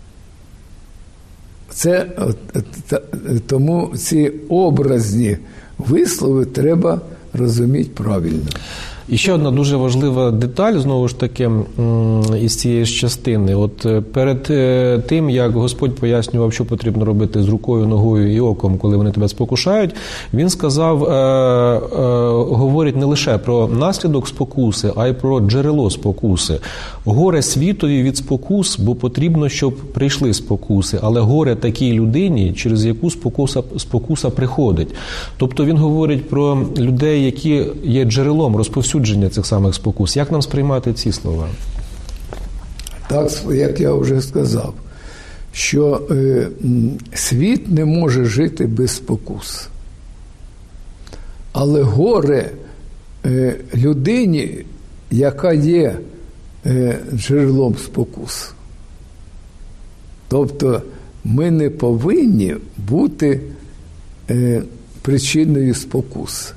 Це, тому ці образні вислови треба розуміти правильно. І ще одна дуже важлива деталь, знову ж таки, із цієї ж частини. От перед тим, як Господь пояснював, що потрібно робити з рукою, ногою і оком, коли вони тебе спокушають, він сказав, е, е, говорить не лише про наслідок спокуси, а й про джерело спокуси. Горе світові від спокус, бо потрібно, щоб прийшли спокуси, але горе такій людині, через яку спокуса, спокуса приходить. Тобто він говорить про людей, які є джерелом розповсюдження цих самих спокус. Як нам сприймати ці слова? Так, як я вже сказав, що е, світ не може жити без спокус. Але горе е, людині, яка є е, джерелом спокус. Тобто ми не повинні бути е, причиною спокус.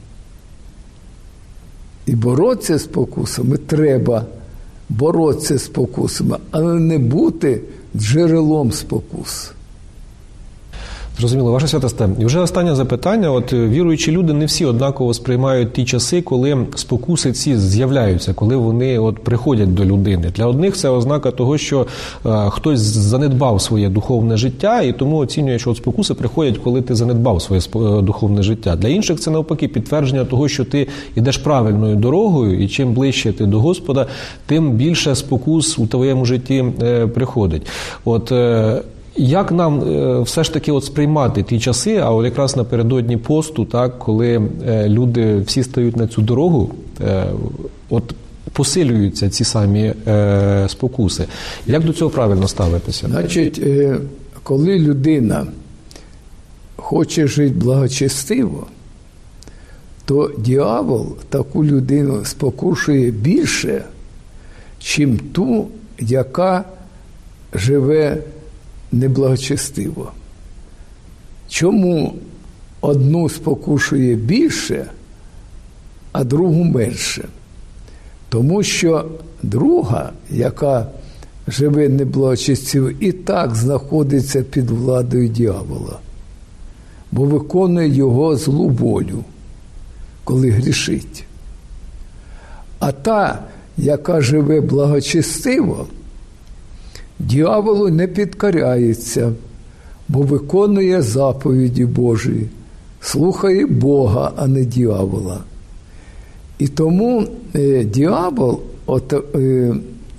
І боротися з спокусами треба, боротися з спокусами, але не бути джерелом спокус. Зрозуміло, ваше святосте. І вже останнє запитання. От віруючі люди не всі однаково сприймають ті часи, коли спокуси ці з'являються, коли вони от приходять до людини. Для одних це ознака того, що е, хтось занедбав своє духовне життя, і тому оцінює, що от спокуси приходять, коли ти занедбав своє духовне життя. Для інших це навпаки підтвердження того, що ти йдеш правильною дорогою, і чим ближче ти до Господа, тим більше спокус у твоєму житті е, приходить. От е, Як нам е, все ж таки от сприймати ті часи, а от якраз напередодні посту, так, коли е, люди всі стають на цю дорогу, е, от посилюються ці самі е, спокуси. Як до цього правильно ставитися? Значить, е, коли людина хоче жити благочестиво, то дьявол таку людину спокушує більше, чим ту, яка живе неблагочестиво. Чому одну спокушує більше, а другу менше? Тому що друга, яка живе неблагочестиво, і так знаходиться під владою дьявола, бо виконує його злу волю, коли грішить. А та, яка живе благочестиво, дьяволу не підкоряється, бо виконує заповіді Божі, слухає Бога, а не дьявола. І тому е, дьявол от, е,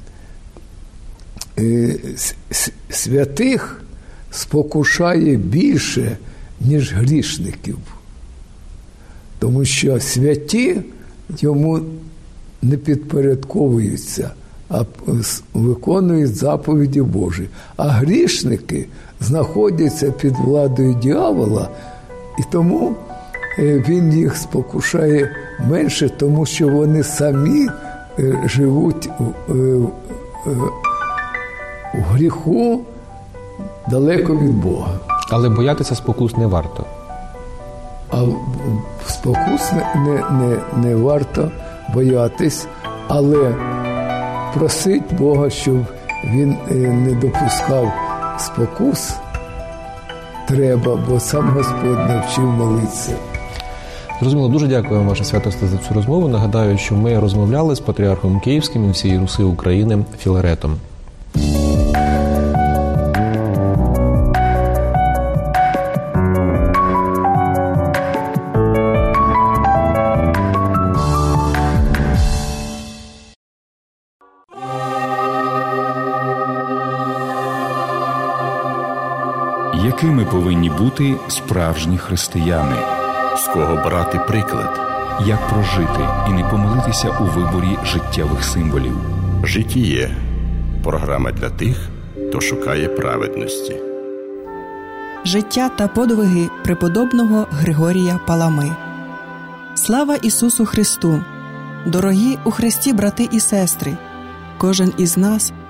е, святих спокушає більше, ніж грішників. Тому що святі йому не підпорядковуються, а виконують заповіді Божі. А грішники знаходяться під владою дьявола, і тому він їх спокушає менше, тому що вони самі живуть у гріху далеко від Бога. Але боятися спокус не варто. А спокус не, не, не варто боятись, але просить Бога, щоб він не допускав спокус, треба, бо сам Господь навчив молитися. Зрозуміло, дуже дякую вам, ваше святосте, за цю розмову. Нагадаю, що ми розмовляли з патріархом Київським і всієї Руси України Філаретом. Якими повинні бути справжні християни? З кого брати приклад? Як прожити і не помилитися у виборі життєвих символів? Житіє. Програма для тих, хто шукає праведності. Життя та подвиги преподобного Григорія Палами. Слава Ісусу Христу! Дорогі у Христі брати і сестри! Кожен із нас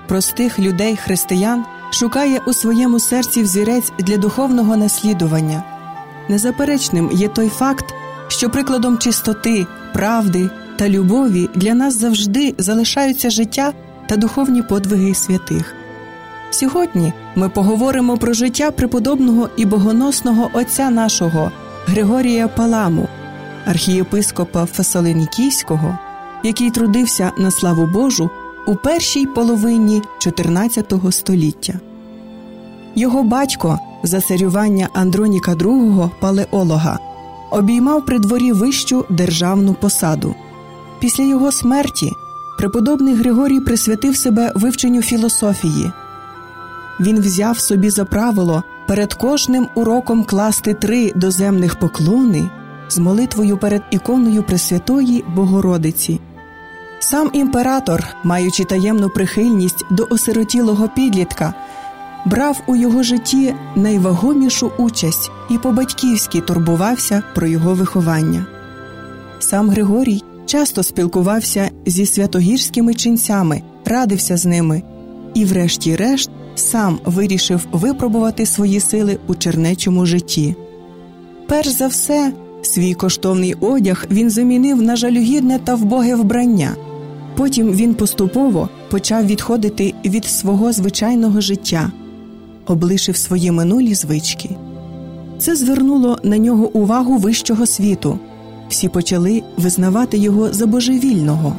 простих людей-християн шукає у своєму серці взірець для духовного наслідування. Незаперечним є той факт, що прикладом чистоти, правди та любові для нас завжди залишаються життя та духовні подвиги святих. Сьогодні ми поговоримо про життя преподобного і богоносного отця нашого Григорія Паламу, архієпископа Фесалонікійського, який трудився на славу Божу у першій половині чотирнадцятого століття. Його батько за царювання Андроніка другого, палеолога, обіймав при дворі вищу державну посаду. Після його смерті преподобний Григорій присвятив себе вивченню філософії. Він взяв собі за правило перед кожним уроком класти три доземних поклони з молитвою перед іконою Пресвятої Богородиці. Сам імператор, маючи таємну прихильність до осиротілого підлітка, брав у його житті найвагомішу участь і по-батьківськи турбувався про його виховання. Сам Григорій часто спілкувався зі святогірськими ченцями, радився з ними і, врешті-решт, сам вирішив випробувати свої сили у чернечому житті. Перш за все, свій коштовний одяг він замінив на жалюгідне та вбоге вбрання. Потім він поступово почав відходити від свого звичайного життя, облишив свої минулі звички. Це звернуло на нього увагу вищого світу. Всі почали визнавати його за божевільного.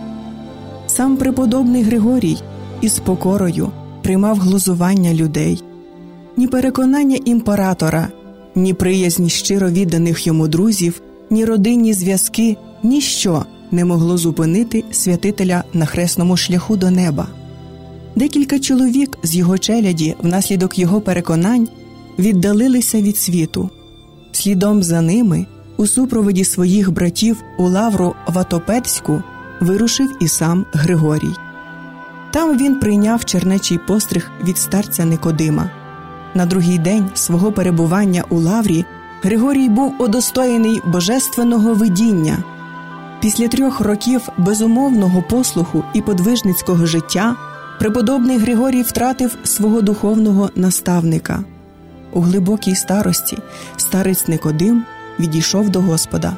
Сам преподобний Григорій із покорою приймав глузування людей. Ні переконання імператора, ні приязнь щиро відданих йому друзів, ні родинні зв'язки, ніщо не могло зупинити святителя на хресному шляху до неба. Декілька чоловік з його челяді внаслідок його переконань віддалилися від світу. Слідом за ними, у супроводі своїх братів у лавру Ватопедську, вирушив і сам Григорій. Там він прийняв чернечий постриг від старця Никодима. На другий день свого перебування у лаврі Григорій був удостоєний божественного видіння. Після трьох років безумовного послуху і подвижницького життя преподобний Григорій втратив свого духовного наставника. У глибокій старості старець Никодим відійшов до Господа.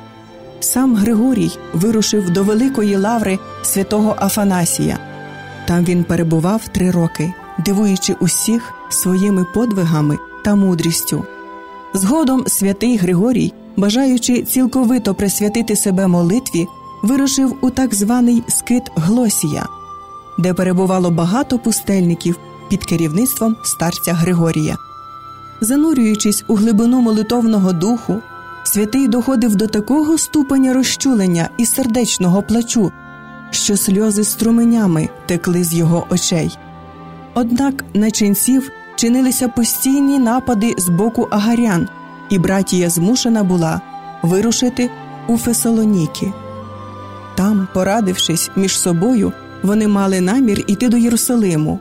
Сам Григорій вирушив до великої лаври святого Афанасія. Там він перебував три роки, дивуючи усіх своїми подвигами та мудрістю. Згодом святий Григорій, бажаючи цілковито присвятити себе молитві, вирушив у так званий скит Глосія, де перебувало багато пустельників під керівництвом старця Григорія. Занурюючись у глибину молитовного духу, святий доходив до такого ступеня розчулення і сердечного плачу, що сльози струменями текли з його очей. Однак на ченців чинилися постійні напади з боку агарян, і братія змушена була вирушити у Фесалоніки. Там, порадившись між собою, вони мали намір іти до Єрусалиму.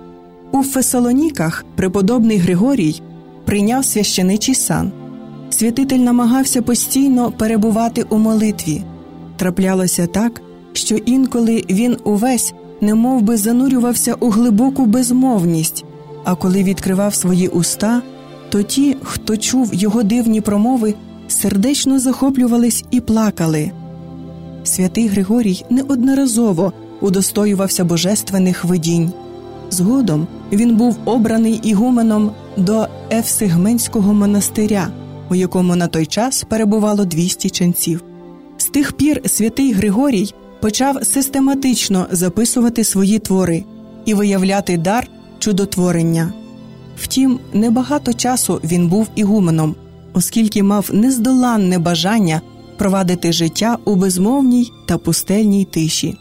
У Фесалоніках преподобний Григорій прийняв священичий сан. Святитель намагався постійно перебувати у молитві. Траплялося так, що інколи він увесь немов би занурювався у глибоку безмовність, а коли відкривав свої уста, то ті, хто чув його дивні промови, сердечно захоплювались і плакали. Святий Григорій неодноразово удостоювався божественних видінь. Згодом він був обраний ігуменом до Евсигменського монастиря, у якому на той час перебувало двісті ченців. З тих пір святий Григорій почав систематично записувати свої твори і виявляти дар чудотворення. Втім, небагато часу він був ігуменом, оскільки мав нездоланне бажання провадити життя у безмовній та пустельній тиші.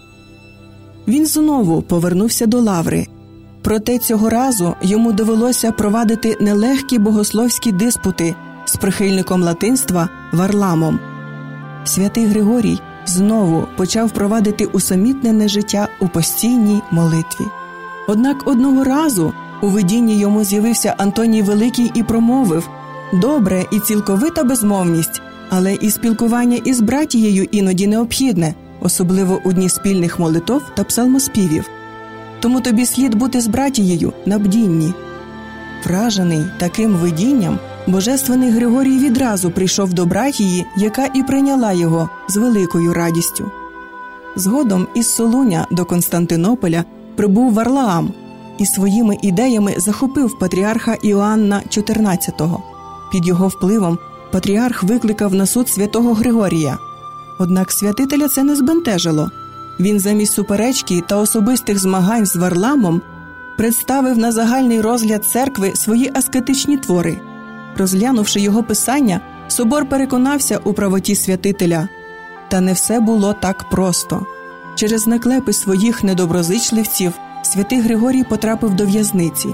Він знову повернувся до лаври, проте цього разу йому довелося провадити нелегкі богословські диспути з прихильником латинства Варламом. Святий Григорій знову почав провадити усамітнене життя у постійній молитві. Однак одного разу у видінні йому з'явився Антоній Великий і промовив: «Добре і цілковита безмовність, але і спілкування із братією іноді необхідне, особливо у дні спільних молитов та псалмоспівів». тому тобі слід бути з братією на бдінні». Вражений таким видінням, божественний Григорій відразу прийшов до братії, яка і прийняла його з великою радістю. Згодом із Солуня до Константинополя прибув Варлаам і своїми ідеями захопив патріарха Іоанна чотирнадцятого. Під його впливом патріарх викликав на суд святого Григорія. Однак святителя це не збентежило. Він замість суперечки та особистих змагань з Варламом представив на загальний розгляд церкви свої аскетичні твори. Розглянувши його писання, собор переконався у правоті святителя. Та не все було так просто. Через наклепи своїх недоброзичливців святий Григорій потрапив до в'язниці.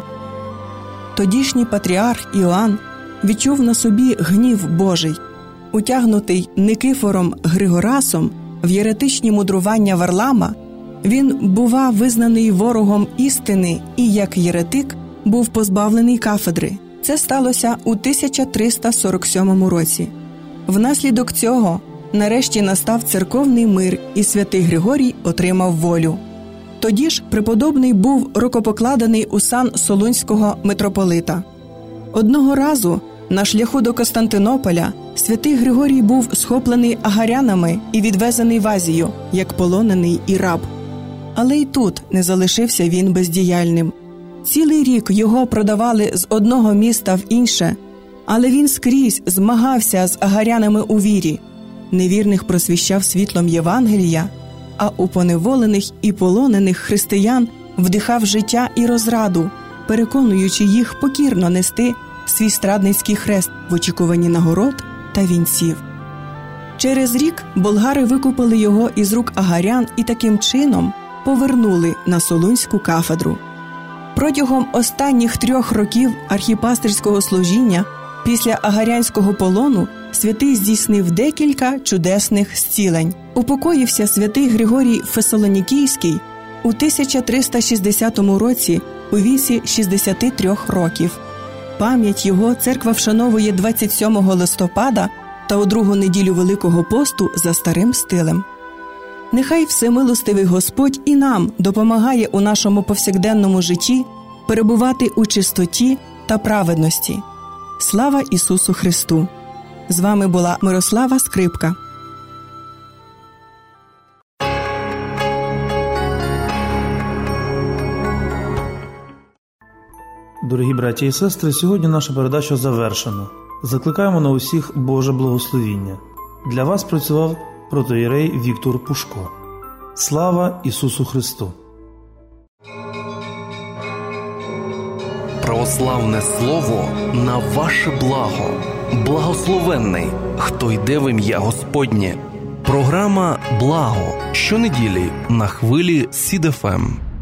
Тодішній патріарх Іоанн відчув на собі гнів Божий. Утягнутий Никифором Григорасом в єретичні мудрування Варлама, він бува визнаний ворогом істини і, як єретик, був позбавлений кафедри. Це сталося у тисяча триста сорок сьомому році. Внаслідок цього нарешті настав церковний мир, і святий Григорій отримав волю. Тоді ж преподобний був рукопокладений у сан Солунського митрополита. Одного разу на шляху до Константинополя святий Григорій був схоплений агарянами і відвезений в Азію, як полонений і раб. Але й тут не залишився він бездіяльним. Цілий рік його продавали з одного міста в інше, але він скрізь змагався з агарянами у вірі. Невірних просвіщав світлом Євангелія, а у поневолених і полонених християн вдихав життя і розраду, переконуючи їх покірно нести свій страдницький хрест в очікуванні нагород та вінців. Через рік болгари викупили його із рук агарян і таким чином повернули на Солунську кафедру. Протягом останніх трьох років архіпастерського служіння після агарянського полону святий здійснив декілька чудесних зцілень. Упокоївся святий Григорій Фесалонікійський у тисяча триста шістдесятому році у віці шістдесяти трьох років. Пам'ять його церква вшановує двадцять сьомого листопада та у другу неділю Великого посту за старим стилем. Нехай всемилостивий Господь і нам допомагає у нашому повсякденному житті перебувати у чистоті та праведності. Слава Ісусу Христу! З вами була Мирослава Скрипка. Дорогі браті і сестри, сьогодні наша передача завершена. Закликаємо на усіх Боже благословіння. Для вас працював протоієрей Віктор Пушко. Слава Ісусу Христу! Православне слово на ваше благо. Благословенний, хто йде в ім'я Господнє. Програма «Благо» щонеділі на хвилі Сід еф ем.